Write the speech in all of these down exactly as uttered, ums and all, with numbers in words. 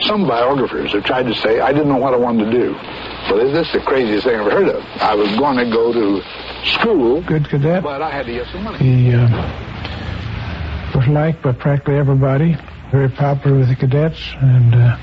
Some biographers have tried to say I didn't know what I wanted to do. Well, this is the craziest thing I've ever heard of. I was going to go to school. Good cadet. But I had to get some money. He uh, was liked by practically everybody. Very popular with the cadets, and uh,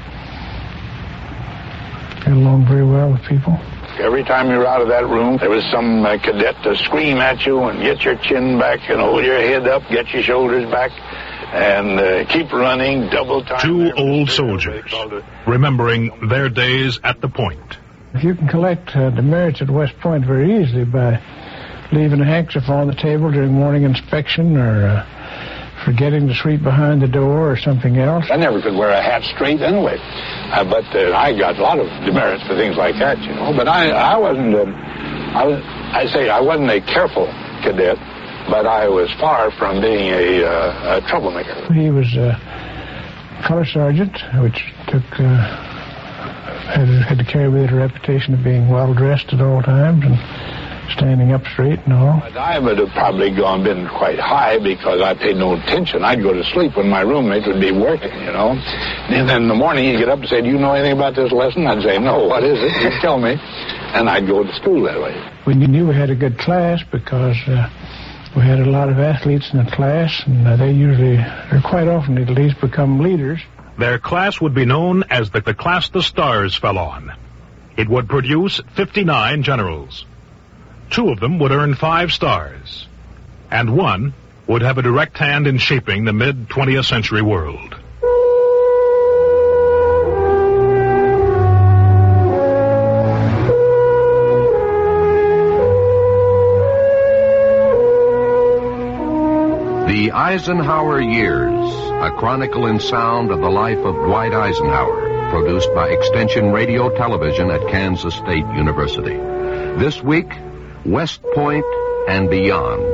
got along very well with people. Every time you were out of that room, there was some uh, cadet to scream at you and get your chin back and hold your head up, get your shoulders back, and uh, keep running double time. Two old soldiers, remembering their days at the point. If you can collect uh, demerits at West Point very easily by leaving a handkerchief on the table during morning inspection, or uh, forgetting to sweep behind the door or something else. I never could wear a hat straight anyway, uh, but uh, I got a lot of demerits for things like that, you know. But I, I wasn't, um, I, was, I say I wasn't a careful cadet, but I was far from being a, uh, a troublemaker. He was a color sergeant, which took uh, had, had to carry with it a reputation of being well dressed at all times and standing up straight and all. I would have probably gone been quite high because I paid no attention. I'd go to sleep when my roommate would be working, you know. And then in the morning he'd get up and say, "Do you know anything about this lesson?" I'd say, "No, what is it?" He'd tell me. And I'd go to school that way. We knew we had a good class because uh, we had a lot of athletes in the class, and uh, they usually, or quite often at least, become leaders. Their class would be known as the, the class the stars fell on. It would produce fifty-nine generals. Two of them would earn five stars, and one would have a direct hand in shaping the mid-twentieth century world. The Eisenhower Years, a chronicle in sound of the life of Dwight Eisenhower, produced by Extension Radio Television at Kansas State University. This week, West Point and beyond.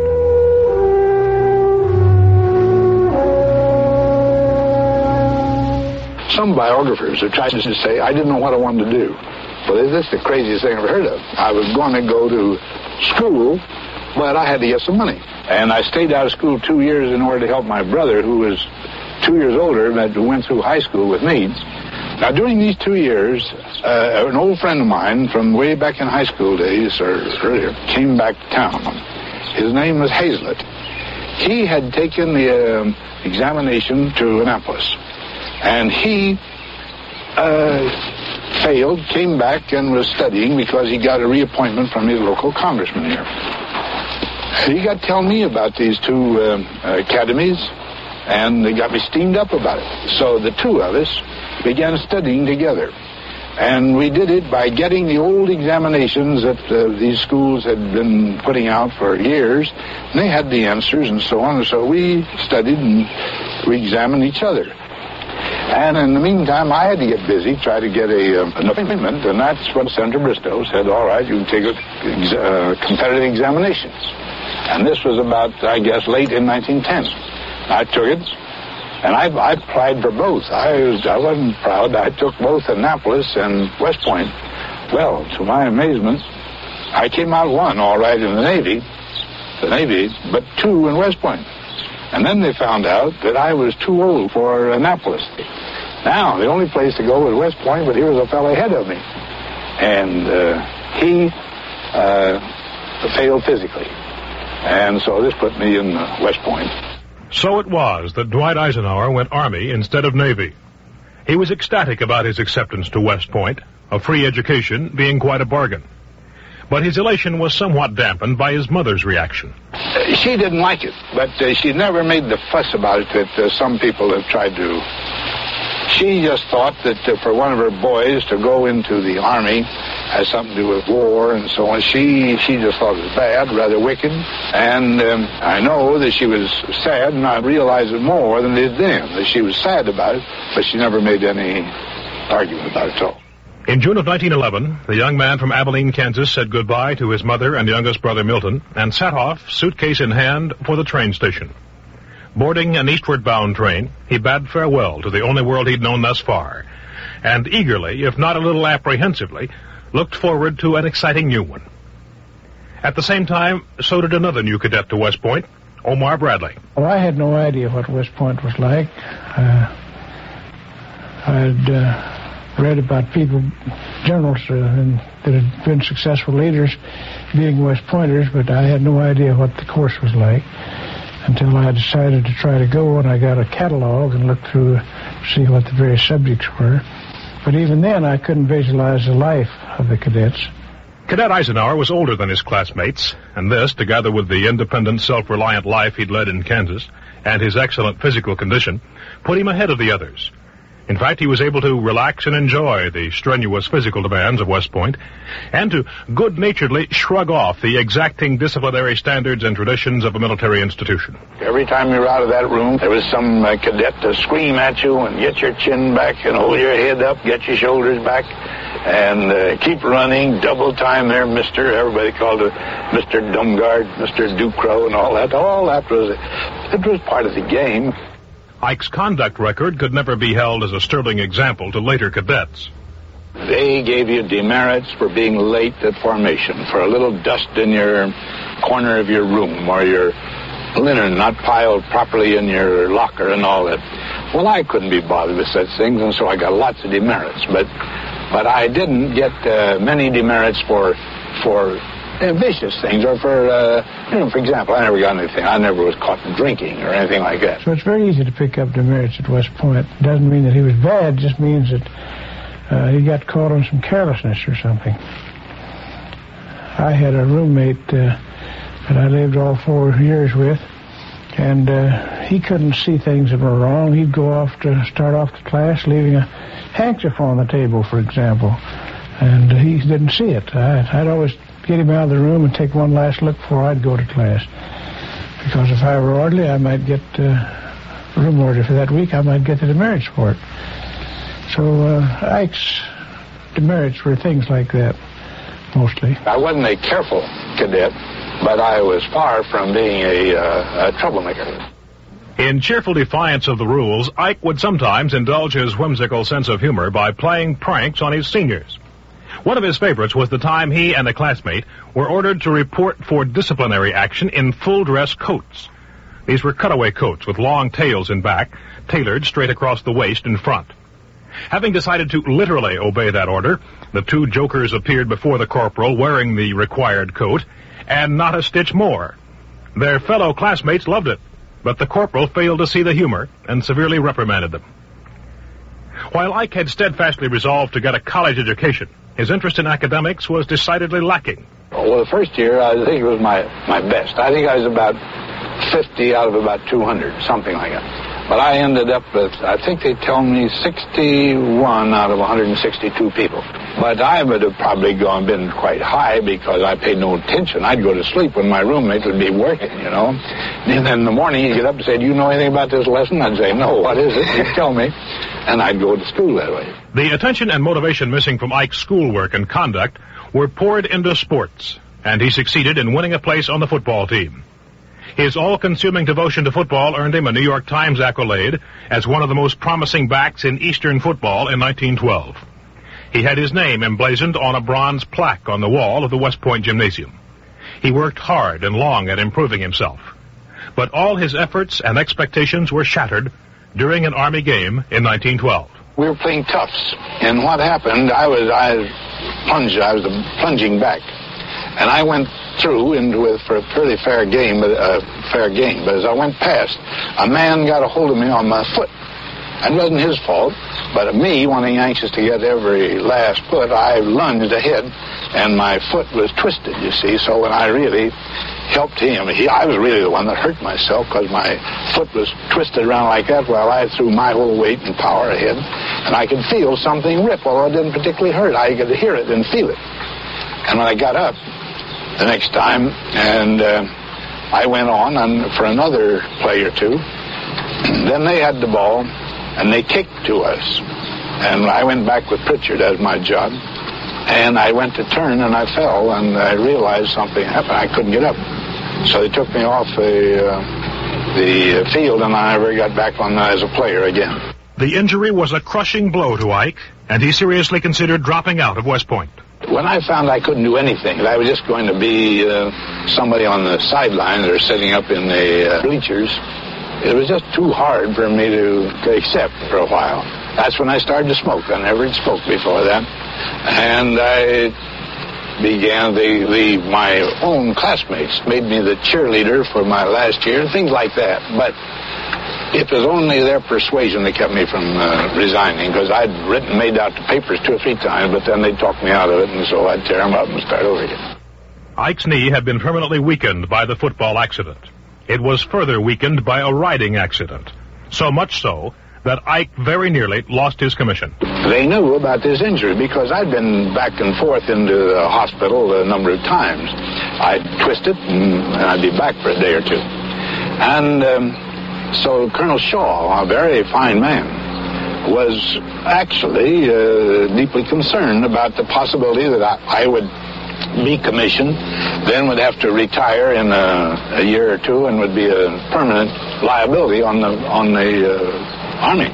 Some biographers have tried to say I didn't know what I wanted to do. Well, this is the craziest thing I've ever heard of. I was going to go to school, but I had to get some money. And I stayed out of school two years in order to help my brother, who was two years older, that went through high school with me. Now, during these two years, uh, an old friend of mine from way back in high school days, or earlier, came back to town. His name was Hazlett. He had taken the uh, examination to Annapolis, and he uh, failed, came back, and was studying because he got a reappointment from his local congressman here. He got telling me about these two uh, academies, and they got me steamed up about it. So the two of us began studying together. And we did it by getting the old examinations that uh, these schools had been putting out for years. And they had the answers and so on. And so we studied and we examined each other. And in the meantime, I had to get busy, try to get a, uh, an appointment. And that's when Senator Bristow said, all right, you can take a, uh, competitive examinations. And this was about, I guess, late in nineteen ten. I took it. And I, I applied for both. I, was, I wasn't proud. I took both Annapolis and West Point. Well, to my amazement, I came out one, all right, in the Navy, the Navy, but two in West Point. And then they found out that I was too old for Annapolis. Now, the only place to go was West Point, but here was a fellow ahead of me. And uh, he uh, failed physically. And so this put me in uh, West Point. So it was that Dwight Eisenhower went Army instead of Navy. He was ecstatic about his acceptance to West Point, a free education being quite a bargain. But his elation was somewhat dampened by his mother's reaction. Uh, she didn't like it, but uh, she never made the fuss about it that uh, some people have tried to. She just thought that uh, for one of her boys to go into the Army has something to do with war and so on. She she just thought it was bad, rather wicked. And um, I know that she was sad, and I realize it more than it did then, that she was sad about it, but she never made any argument about it at all. In June of nineteen eleven, the young man from Abilene, Kansas, said goodbye to his mother and youngest brother Milton and set off, suitcase in hand, for the train station. Boarding an eastward-bound train, he bade farewell to the only world he'd known thus far, and eagerly, if not a little apprehensively, looked forward to an exciting new one. At the same time, so did another new cadet to West Point, Omar Bradley. Well, I had no idea what West Point was like. Uh, I'd uh, read about people, generals uh, and, that had been successful leaders being West Pointers, but I had no idea what the course was like until I decided to try to go, and I got a catalog and looked through to see what the various subjects were. But even then, I couldn't visualize the life of the cadets. Cadet Eisenhower was older than his classmates, and this, together with the independent, self-reliant life he'd led in Kansas and his excellent physical condition, put him ahead of the others. In fact, he was able to relax and enjoy the strenuous physical demands of West Point and to good-naturedly shrug off the exacting disciplinary standards and traditions of a military institution. Every time you were out of that room, there was some uh, cadet to scream at you and get your chin back and hold your head up, get your shoulders back, and uh, keep running, double time there, Mister Everybody called it Mister Dumgard, Mister Ducrow, and all that. All that was, it was part of the game. Ike's conduct record could never be held as a sterling example to later cadets. They gave you demerits for being late at formation, for a little dust in your corner of your room, or your linen not piled properly in your locker and all that. Well, I couldn't be bothered with such things, and so I got lots of demerits. But but I didn't get uh, many demerits for for uh, vicious things, or for, uh, you know, for example, I never got anything. I never was caught drinking or anything like that. So it's very easy to pick up demerits at West Point. It doesn't mean that he was bad, it just means that uh, he got caught on some carelessness or something. I had a roommate uh, that I lived all four years with, and uh, he couldn't see things that were wrong. He'd go off to start off the class leaving a handkerchief on the table, for example, and he didn't see it. I'd, I'd always get him out of the room and take one last look before I'd go to class, because if I were orderly, I might get uh, room order for that week. I might get the demerits for it. So uh, Ike's demerits were things like that, mostly. I wasn't a careful cadet, but I was far from being a, uh, a troublemaker. In cheerful defiance of the rules, Ike would sometimes indulge his whimsical sense of humor by playing pranks on his seniors. One of his favorites was the time he and a classmate were ordered to report for disciplinary action in full-dress coats. These were cutaway coats with long tails in back, tailored straight across the waist in front. Having decided to literally obey that order, the two jokers appeared before the corporal wearing the required coat, and not a stitch more. Their fellow classmates loved it, but the corporal failed to see the humor and severely reprimanded them. While Ike had steadfastly resolved to get a college education, his interest in academics was decidedly lacking. Well, the first year, I think it was my, my best. I think I was about fifty out of about two hundred, something like that. But I ended up with, I think they tell me, sixty-one out of one hundred sixty-two people. But I would have probably gone been quite high because I paid no attention. I'd go to sleep when my roommate would be working, you know. And then in the morning he'd get up and say, "Do you know anything about this lesson?" I'd say, "No, what is it?" He'd tell me. And I'd go to school that way. The attention and motivation missing from Ike's schoolwork and conduct were poured into sports, and he succeeded in winning a place on the football team. His all-consuming devotion to football earned him a New York Times accolade as one of the most promising backs in Eastern football in nineteen twelve. He had his name emblazoned on a bronze plaque on the wall of the West Point Gymnasium. He worked hard and long at improving himself. But all his efforts and expectations were shattered during an Army game in nineteen twelve. We were playing toughs, and what happened, I was I plunged, I was a plunging back. And I went through into it for a fairly fair game, but a uh, fair game. But as I went past, a man got a hold of me on my foot. It wasn't his fault, but me, wanting anxious to get every last foot, I lunged ahead, and my foot was twisted, you see. So when I really helped him, he, I was really the one that hurt myself because my foot was twisted around like that while I threw my whole weight and power ahead. And I could feel something rip, although it didn't particularly hurt. I could hear it and feel it. And when I got up the next time, and uh, I went on and for another play or two, then they had the ball, and they kicked to us. And I went back with Pritchard as my job, and I went to turn, and I fell, and I realized something happened. I couldn't get up. So they took me off the, uh, the field, and I never got back on as a player again. The injury was a crushing blow to Ike, and he seriously considered dropping out of West Point. When I found I couldn't do anything, that I was just going to be uh, somebody on the sidelines or sitting up in the uh, bleachers, it was just too hard for me to, to accept for a while. That's when I started to smoke. I never had smoked before that. And I began, the, the my own classmates made me the cheerleader for my last year, things like that. But it was only their persuasion that kept me from uh, resigning, because I'd written, made out the papers two or three times, but then they'd talk me out of it, and so I'd tear them up and start over again. Ike's knee had been permanently weakened by the football accident. It was further weakened by a riding accident. So much so that Ike very nearly lost his commission. They knew about this injury because I'd been back and forth into the hospital a number of times. I'd twist it, and I'd be back for a day or two. And um, so Colonel Shaw, a very fine man, was actually uh, deeply concerned about the possibility that I, I would be commissioned, then would have to retire in a, a year or two, and would be a permanent liability on the on the uh, Army.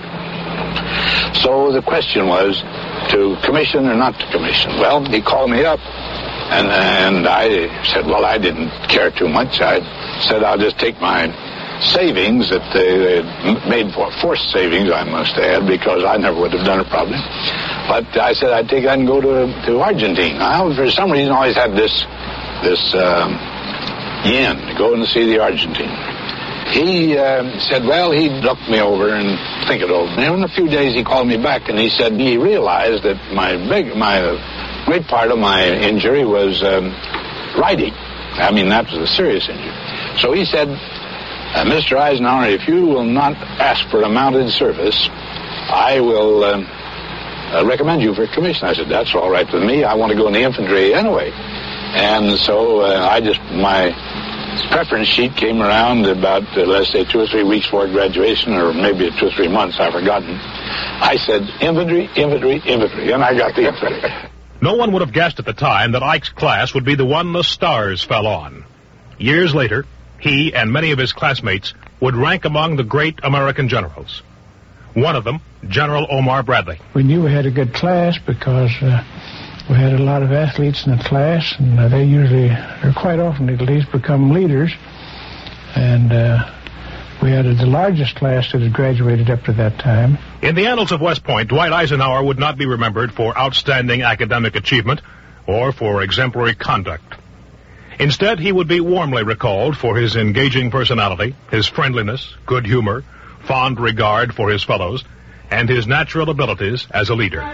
So the question was to commission or not to commission. Well, he called me up, and and I said, well, I didn't care too much. I said I'll just take my savings that they had made for forced savings, I must add, because I never would have done it probably. But I said I'd take that and go to to Argentina. I, for some reason, always had this this um, yen to go and see the Argentine. He uh, said, well, he'd look me over and think it over. And in a few days, he called me back, and he said he realized that my big, my uh, great part of my injury was um, riding. I mean, that was a serious injury. So he said, uh, Mister Eisenhower, if you will not ask for a mounted service, I will um, uh, recommend you for commission. I said, that's all right with me. I want to go in the infantry anyway. And so uh, I just, my preference sheet came around about, uh, let's say, two or three weeks before graduation, or maybe two or three months, I've forgotten. I said, infantry, infantry, infantry, and I got the infantry. No one would have guessed at the time that Ike's class would be the one the stars fell on. Years later, he and many of his classmates would rank among the great American generals. One of them, General Omar Bradley. We knew we had a good class because uh, we had a lot of athletes in the class, and uh, they usually, or quite often at least, become leaders. And uh, we had a, the largest class that had graduated up to that time. In the annals of West Point, Dwight Eisenhower would not be remembered for outstanding academic achievement or for exemplary conduct. Instead, he would be warmly recalled for his engaging personality, his friendliness, good humor, fond regard for his fellows, and his natural abilities as a leader.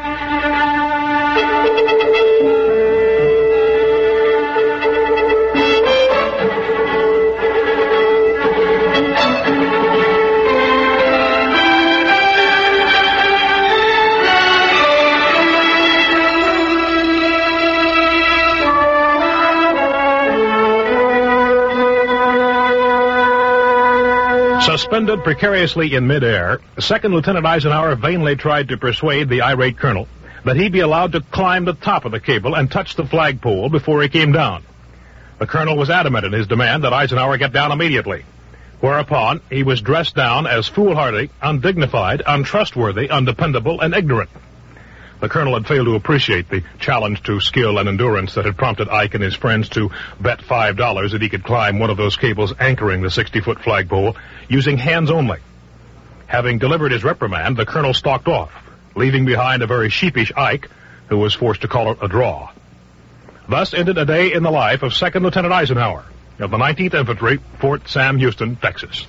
Suspended precariously in midair, Second Lieutenant Eisenhower vainly tried to persuade the irate colonel that he be allowed to climb the top of the cable and touch the flagpole before he came down. The colonel was adamant in his demand that Eisenhower get down immediately, whereupon he was dressed down as foolhardy, undignified, untrustworthy, undependable, and ignorant. The colonel had failed to appreciate the challenge to skill and endurance that had prompted Ike and his friends to bet five dollars that he could climb one of those cables anchoring the sixty-foot flagpole using hands only. Having delivered his reprimand, the colonel stalked off, leaving behind a very sheepish Ike, who was forced to call it a draw. Thus ended a day in the life of Second Lieutenant Eisenhower of the nineteenth Infantry, Fort Sam Houston, Texas.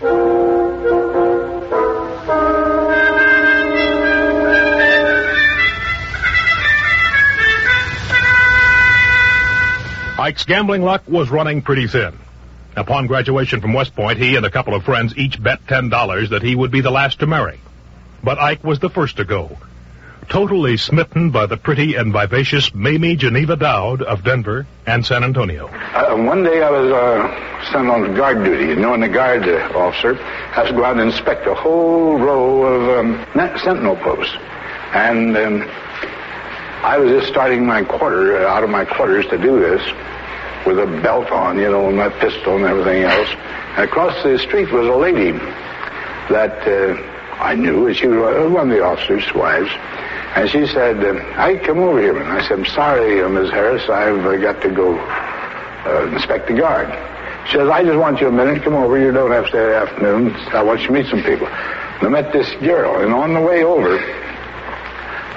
Ike's gambling luck was running pretty thin. Upon graduation from West Point, he and a couple of friends each bet ten dollars that he would be the last to marry. But Ike was the first to go, totally smitten by the pretty and vivacious Mamie Geneva Dowd of Denver and San Antonio. Uh, one day I was uh, sent on guard duty. You know, and the guard uh, officer has to go out and inspect a whole row of um, sentinel posts. And um, I was just starting my quarter, uh, out of my quarters to do this, with a belt on, you know, and my pistol and everything else. And across the street was a lady that uh, I knew. She was one of the officers' wives. And she said, Ike, come over here. And I said, I'm sorry, uh, Miz Harris, I've uh, got to go uh, inspect the guard. She says, I just want you a minute. Come over. You don't have to stay the afternoon. I want you to meet some people. And I met this girl. And on the way over,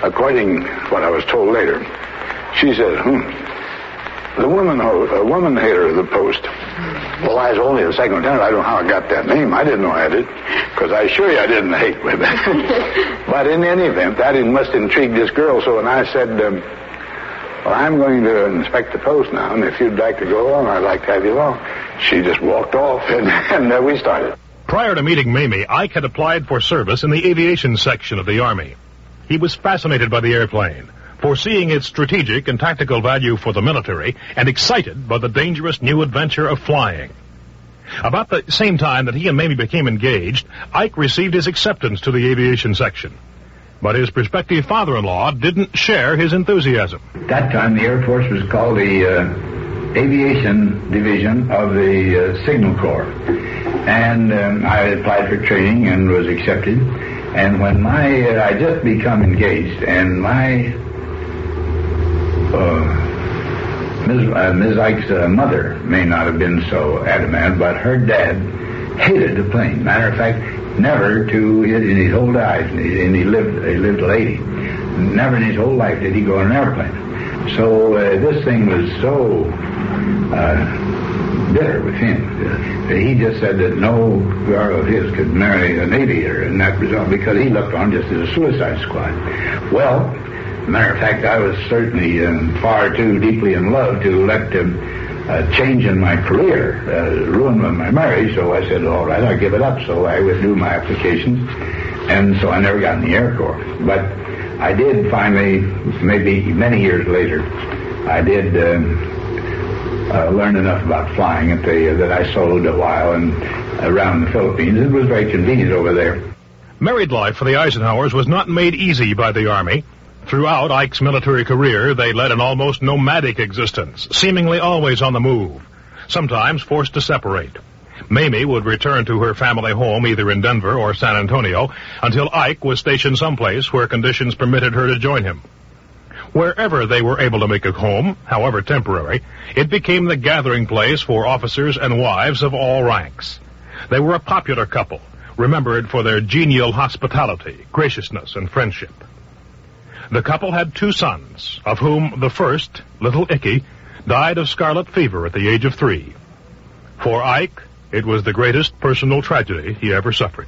according to what I was told later, she said, hmm, the woman, a woman hater of the post. Well, I was only a second lieutenant. I don't know how I got that name. I didn't know I did, because I assure you I didn't hate women. But in any event, that must intrigue this girl. So when I said, um, well, I'm going to inspect the post now, and if you'd like to go along, I'd like to have you along. She just walked off, and, and uh, we started. Prior to meeting Mamie, Ike had applied for service in the aviation section of the Army. He was fascinated by the airplane, foreseeing its strategic and tactical value for the military, and excited by the dangerous new adventure of flying. About the same time that he and Mamie became engaged, Ike received his acceptance to the aviation section. But his prospective father-in-law didn't share his enthusiasm. At that time, the Air Force was called the uh, Aviation Division of the uh, Signal Corps. And um, I applied for training and was accepted. And when my, uh, I just become engaged, and my Uh, Miz Uh, Miz Ike's uh, mother may not have been so adamant, but her dad hated the plane. Matter of fact, never to in his whole life, and he, and he lived he lived till eighty. Never in his whole life did he go on an airplane. So uh, this thing was so uh, bitter with him. Uh, he just said that no girl of his could marry an aviator, and that result because he looked on just as a suicide squad. Well. Matter of fact, I was certainly um, far too deeply in love to let um, a change in my career uh, ruin my marriage, so I said, all right, I'll give it up. So I withdrew my applications, and so I never got in the Air Corps. But I did finally, maybe many years later, I did um, uh, learn enough about flying that, they, uh, that I soloed a while and around the Philippines. It was very convenient over there. Married life for the Eisenhowers was not made easy by the Army. Throughout Ike's military career, they led an almost nomadic existence, seemingly always on the move, sometimes forced to separate. Mamie would return to her family home either in Denver or San Antonio until Ike was stationed someplace where conditions permitted her to join him. Wherever they were able to make a home, however temporary, it became the gathering place for officers and wives of all ranks. They were a popular couple, remembered for their genial hospitality, graciousness, and friendship. The couple had two sons, of whom the first, little Icky, died of scarlet fever at the age of three. For Ike, it was the greatest personal tragedy he ever suffered.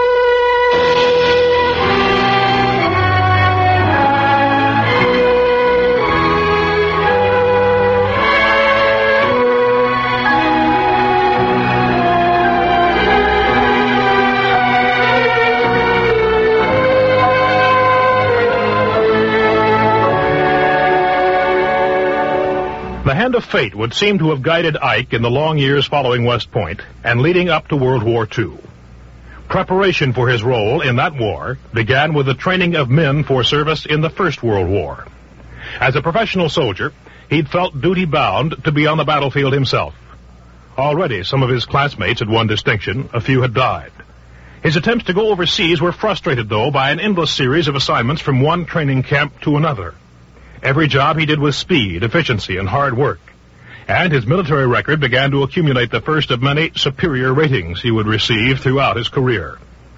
The hand of fate would seem to have guided Ike in the long years following West Point and leading up to World War Two. Preparation for his role in that war began with the training of men for service in the First World War. As a professional soldier, he'd felt duty-bound to be on the battlefield himself. Already some of his classmates had won distinction, a few had died. His attempts to go overseas were frustrated, though, by an endless series of assignments from one training camp to another. Every job he did with speed, efficiency, and hard work. And his military record began to accumulate the first of many superior ratings he would receive throughout his career.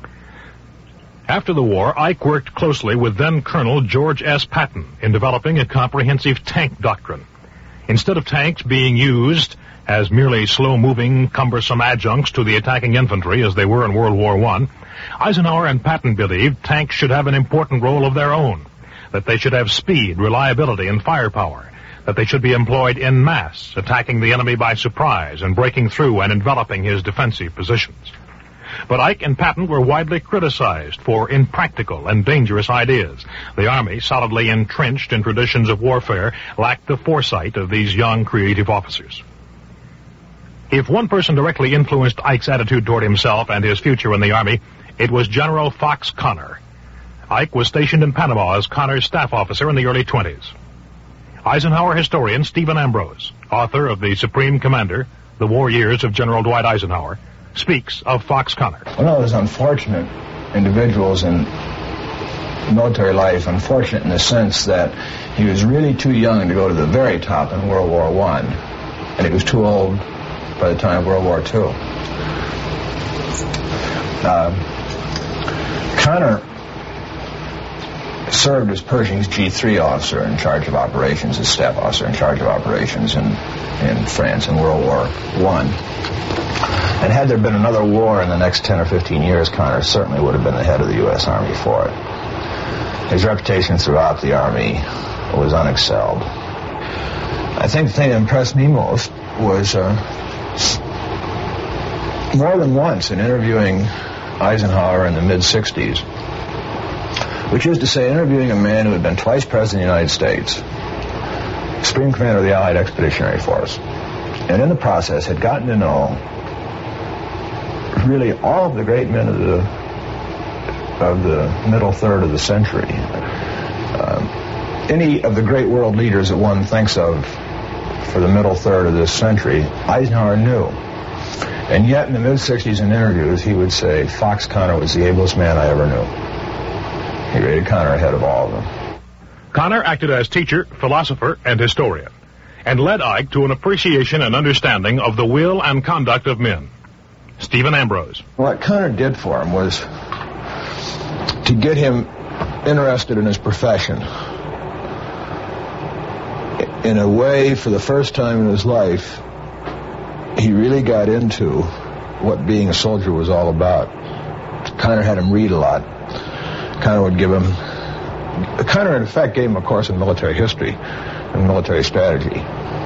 After the war, Ike worked closely with then-Colonel George S. Patton in developing a comprehensive tank doctrine. Instead of tanks being used as merely slow-moving, cumbersome adjuncts to the attacking infantry as they were in World War One, Eisenhower and Patton believed tanks should have an important role of their own, that they should have speed, reliability, and firepower, that they should be employed en masse, attacking the enemy by surprise and breaking through and enveloping his defensive positions. But Ike and Patton were widely criticized for impractical and dangerous ideas. The Army, solidly entrenched in traditions of warfare, lacked the foresight of these young, creative officers. If one person directly influenced Ike's attitude toward himself and his future in the Army, it was General Fox Conner. Ike was stationed in Panama as Conner's staff officer in the early twenties. Eisenhower historian Stephen Ambrose, author of The Supreme Commander, The War Years of General Dwight Eisenhower, speaks of Fox Conner. One of those unfortunate individuals in military life, unfortunate in the sense that he was really too young to go to the very top in World War One, and he was too old by the time of World War Two. Uh, Conner served as Pershing's G three officer in charge of operations, his staff officer in charge of operations in, in France in World War One. And had there been another war in the next ten or fifteen years, Connor certainly would have been the head of the U S Army for it. His reputation throughout the Army was unexcelled. I think the thing that impressed me most was uh, more than once in interviewing Eisenhower in the mid-sixties, which is to say, interviewing a man who had been twice President of the United States, Supreme Commander of the Allied Expeditionary Force, and in the process had gotten to know really all of the great men of the of the middle third of the century. Uh, any of the great world leaders that one thinks of for the middle third of this century, Eisenhower knew. And yet in the mid-sixties in interviews, he would say, Fox Connor was the ablest man I ever knew. He rated Connor ahead of all of them. Connor acted as teacher, philosopher, and historian, and led Ike to an appreciation and understanding of the will and conduct of men. Stephen Ambrose. What Connor did for him was to get him interested in his profession in a way, for the first time in his life, he really got into what being a soldier was all about. Connor had him read a lot. Connor would give him... Connor, in effect, gave him a course in military history and military strategy.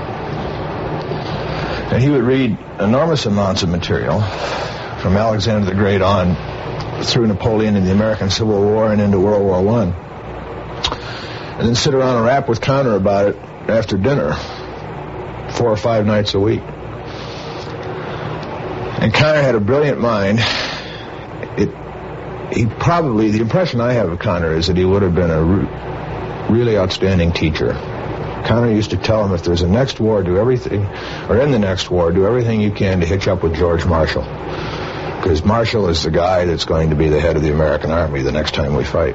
And he would read enormous amounts of material from Alexander the Great on through Napoleon and the American Civil War and into World War One. And then sit around and rap with Connor about it after dinner, four or five nights a week. And Connor had a brilliant mind. It, he probably, the impression I have of Connor is that he would have been a re- really outstanding teacher. Connor used to tell him, if there's a next war, do everything, or in the next war, do everything you can to hitch up with George Marshall. Because Marshall is the guy that's going to be the head of the American Army the next time we fight.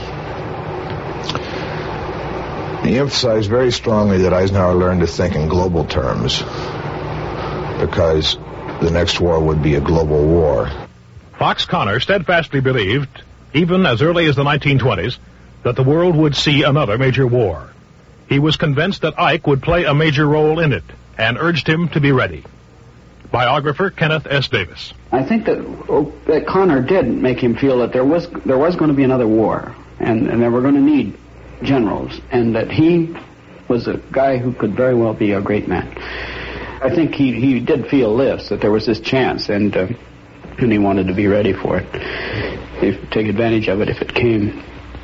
He emphasized very strongly that Eisenhower learned to think in global terms, because the next war would be a global war. Fox Connor steadfastly believed, even as early as the nineteen twenties, that the world would see another major war. He was convinced that Ike would play a major role in it, and urged him to be ready. Biographer Kenneth S. Davis. I think that, oh, that Connor did make him feel that there was there was going to be another war, and, and that we're going to need generals, and that he was a guy who could very well be a great man. I think he, he did feel this, that there was this chance, and uh, and he wanted to be ready for it, if, take advantage of it if it came.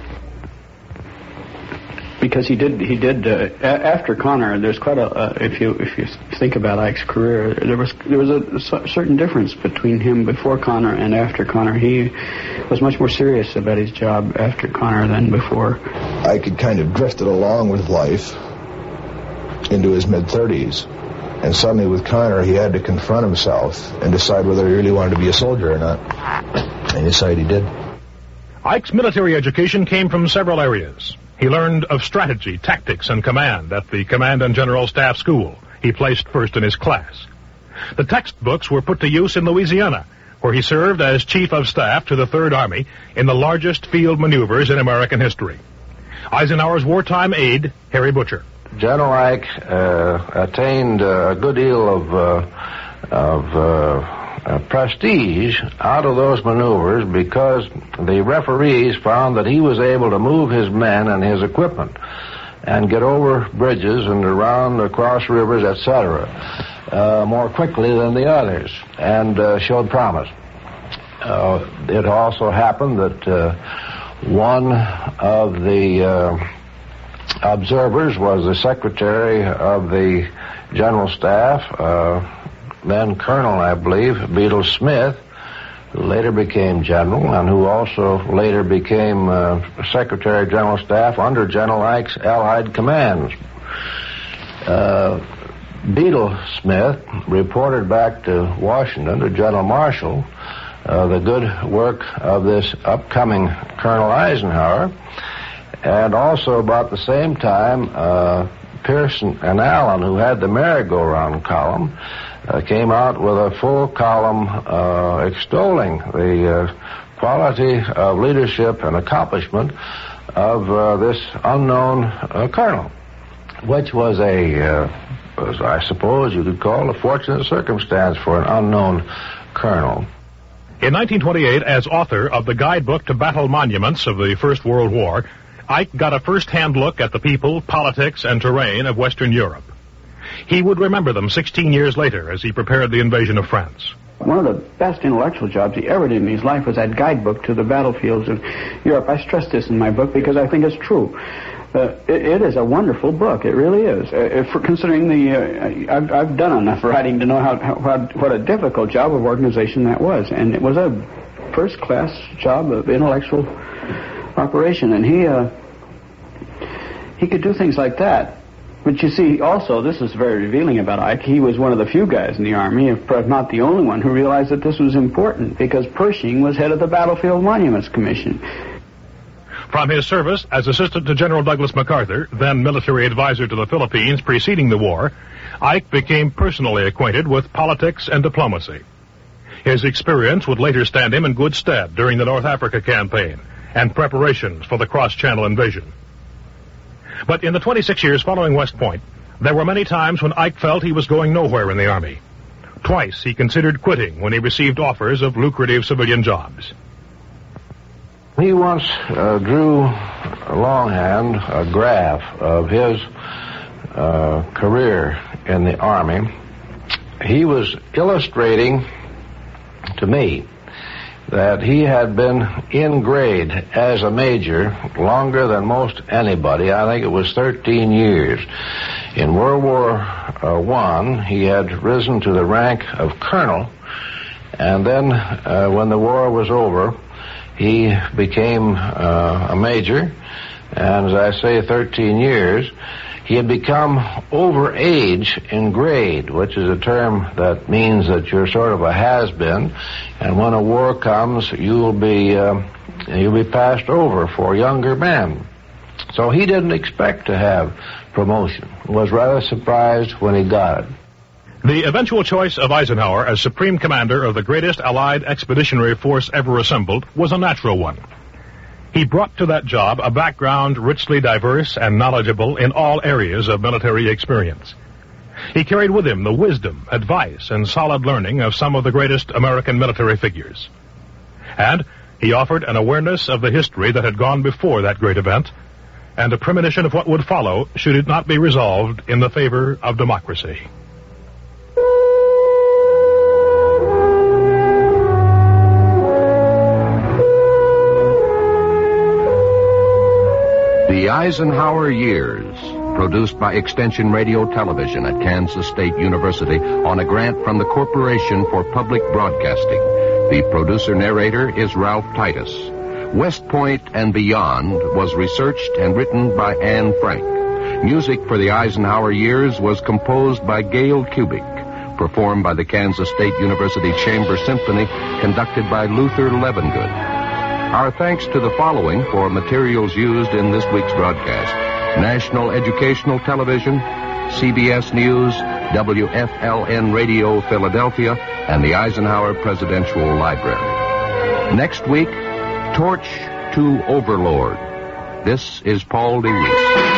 Because he did, he did. Uh, a- after Connor, there's quite a. Uh, if you if you think about Ike's career, there was there was a, a certain difference between him before Connor and after Connor. He was much more serious about his job after Connor than before. Ike had kind of drifted along with life into his mid thirties, and suddenly with Connor, he had to confront himself and decide whether he really wanted to be a soldier or not. And he decided he did. Ike's military education came from several areas. He learned of strategy, tactics, and command at the Command and General Staff School. He placed first in his class. The textbooks were put to use in Louisiana, where he served as Chief of Staff to the Third Army in the largest field maneuvers in American history. Eisenhower's wartime aide, Harry Butcher. General Ike uh, attained uh, a good deal of, uh, of uh, uh, prestige out of those maneuvers because the referees found that he was able to move his men and his equipment and get over bridges and around across rivers, et cetera, uh, more quickly than the others, and uh, showed promise. Uh, it also happened that uh, one of the uh, observers was the Secretary of the General Staff, uh, then Colonel, I believe, Beadle Smith, who later became General and who also later became uh, Secretary of General Staff under General Ike's Allied commands. Uh, Beadle Smith reported back to Washington to General Marshall uh, the good work of this upcoming Colonel Eisenhower, and also about the same time, uh, Pearson and Allen, who had the merry-go-round column, uh, came out with a full column uh, extolling the uh, quality of leadership and accomplishment of uh, this unknown uh, colonel, which was a, uh, was, I suppose you could call a fortunate circumstance for an unknown colonel. In nineteen twenty-eight, as author of the Guidebook to Battle Monuments of the First World War, Ike got a first-hand look at the people, politics, and terrain of Western Europe. He would remember them sixteen years later as he prepared the invasion of France. One of the best intellectual jobs he ever did in his life was that guidebook to the battlefields of Europe. I stress this in my book because I think it's true. Uh, it, it is a wonderful book. It really is. Uh, for considering the, uh, I've, I've done enough writing to know how, how what a difficult job of organization that was, and it was a first-class job of intellectual operation. And he, uh, he could do things like that. But you see, also, this is very revealing about Ike. He was one of the few guys in the Army, if not the only one, who realized that this was important, because Pershing was head of the Battlefield Monuments Commission. From his service as assistant to General Douglas MacArthur, then military advisor to the Philippines preceding the war, Ike became personally acquainted with politics and diplomacy. His experience would later stand him in good stead during the North Africa campaign and preparations for the cross-channel invasion. But in the twenty-six years following West Point, there were many times when Ike felt he was going nowhere in the Army. Twice he considered quitting when he received offers of lucrative civilian jobs. He once uh, drew longhand a graph of his uh, career in the Army. He was illustrating to me that he had been in grade as a major longer than most anybody. I think it was thirteen years. In World War One, he had risen to the rank of colonel, and then uh, when the war was over, he became uh, a major, and as I say, thirteen years. He had become over age in grade, which is a term that means that you're sort of a has-been, and when a war comes, you'll be uh, you'll be passed over for younger men. So he didn't expect to have promotion. Was rather surprised when he got it. The eventual choice of Eisenhower as Supreme Commander of the greatest Allied expeditionary force ever assembled was a natural one. He brought to that job a background richly diverse and knowledgeable in all areas of military experience. He carried with him the wisdom, advice, and solid learning of some of the greatest American military figures. And he offered an awareness of the history that had gone before that great event, and a premonition of what would follow should it not be resolved in the favor of democracy. The Eisenhower Years, produced by Extension Radio Television at Kansas State University on a grant from the Corporation for Public Broadcasting. The producer-narrator is Ralph Titus. West Point and Beyond was researched and written by Anne Frank. Music for the Eisenhower Years was composed by Gail Kubik, performed by the Kansas State University Chamber Symphony, conducted by Luther Levengood. Our thanks to the following for materials used in this week's broadcast: National Educational Television, C B S News, W F L N Radio Philadelphia, and the Eisenhower Presidential Library. Next week, Torch to Overlord. This is Paul DeWeese.